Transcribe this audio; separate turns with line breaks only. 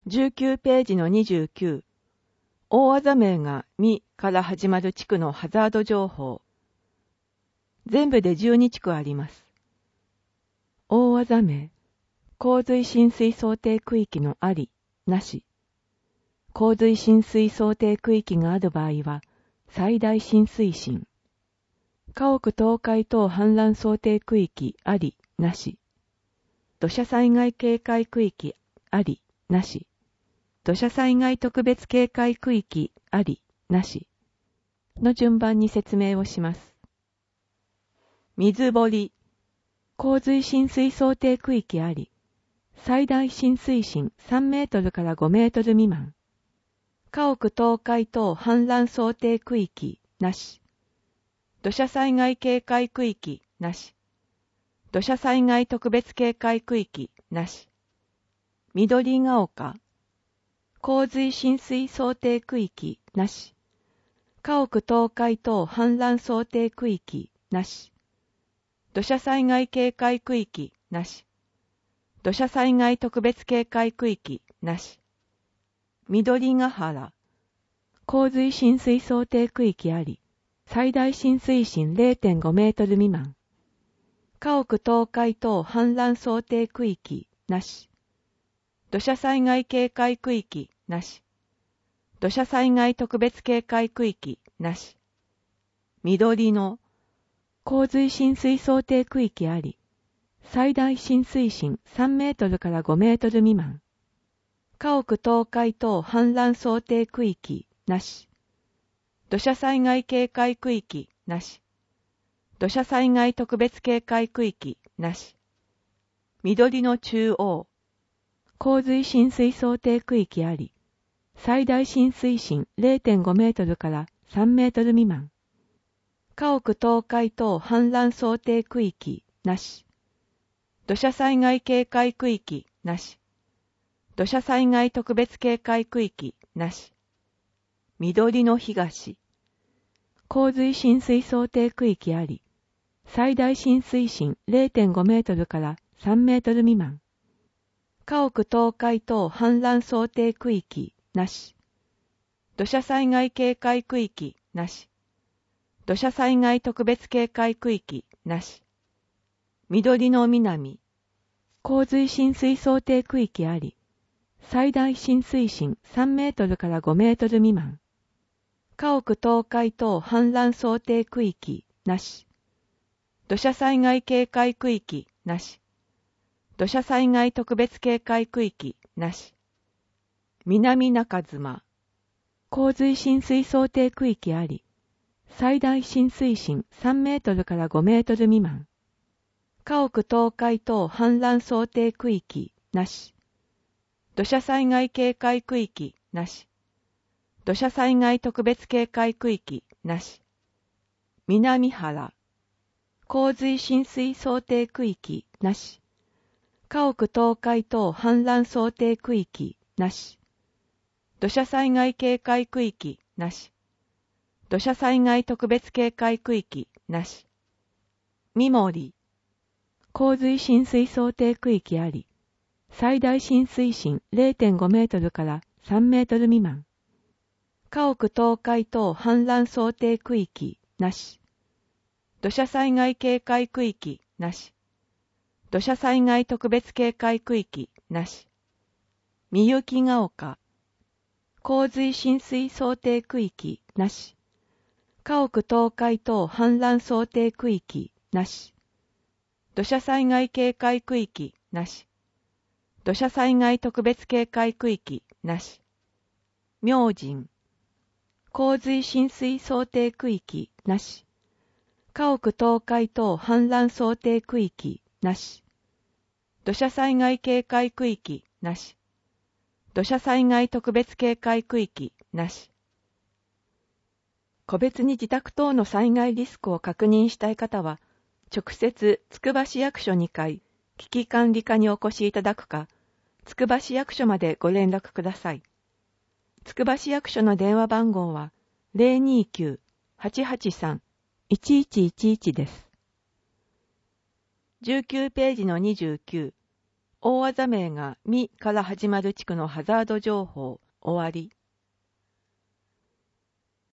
19ページの29、大技名がみから始まる地区のハザード情報。全部で12地区あります。大技名、洪水浸水想定区域のあり、なし。洪水浸水想定区域がある場合は、最大浸水深。家屋倒壊等氾濫想定区域あり、なし。土砂災害警戒区域あり、なし。土砂災害特別警戒区域あり、なし。の順番に説明をします。水堀。洪水浸水想定区域あり。最大浸水深3メートルから5メートル未満。家屋倒壊等氾濫想定区域なし。土砂災害警戒区域なし。土砂災害特別警戒区域なし。緑が丘。洪水浸水想定区域なし。家屋倒壊等氾濫想定区域なし。土砂災害警戒区域なし。土砂災害特別警戒区域なし。緑ヶ原。洪水浸水想定区域あり。最大浸水深 0.5 メートル未満。家屋倒壊等氾濫想定区域なし。土砂災害警戒区域なし。土砂災害特別警戒区域なし。緑の洪水浸水想定区域あり。最大浸水深3メートルから5メートル未満。家屋倒壊等氾濫想定区域なし。土砂災害警戒区域なし。土砂災害特別警戒区域なし。緑の中央。洪水浸水想定区域あり。最大浸水深 0.5 メートルから3メートル未満。家屋倒壊等氾濫想定区域なし。土砂災害警戒区域なし。土砂災害特別警戒区域なし。緑の東。洪水浸水想定区域あり。最大浸水深 0.5 メートルから3メートル未満。家屋倒壊等氾濫想定区域なし。土砂災害警戒区域なし。土砂災害特別警戒区域なし。緑の南。洪水浸水想定区域あり。最大浸水深3メートルから5メートル未満。家屋倒壊等氾濫想定区域なし。土砂災害警戒区域なし。土砂災害特別警戒区域なし。南中妻。洪水浸水想定区域あり。最大浸水深3メートルから5メートル未満。家屋倒壊等氾濫想定区域なし。土砂災害警戒区域なし。土砂災害特別警戒区域なし。南原。洪水浸水想定区域なし。家屋倒壊等氾濫想定区域なし。土砂災害警戒区域なし。土砂災害特別警戒区域なし。三森。洪水浸水想定区域あり。最大浸水深 0.5 メートルから3メートル未満。家屋倒壊等氾濫想定区域なし。土砂災害警戒区域なし。土砂災害特別警戒区域なし。みゆきが丘。洪水浸水想定区域なし。家屋倒壊等氾濫想定区域なし。土砂災害警戒区域なし。土砂災害特別警戒区域なし。明神。洪水浸水想定区域なし。家屋倒壊等氾濫想定区域なし。土砂災害警戒区域なし。土砂災害特別警戒区域なし。個別に自宅等の災害リスクを確認したい方は、直接つくば市役所2階危機管理課にお越しいただくか、つくば市役所までご連絡ください。つくば市役所の電話番号は 029-883-1111 です。19ページの29、 大技名がみから始まる地区のハザード情報、終わり。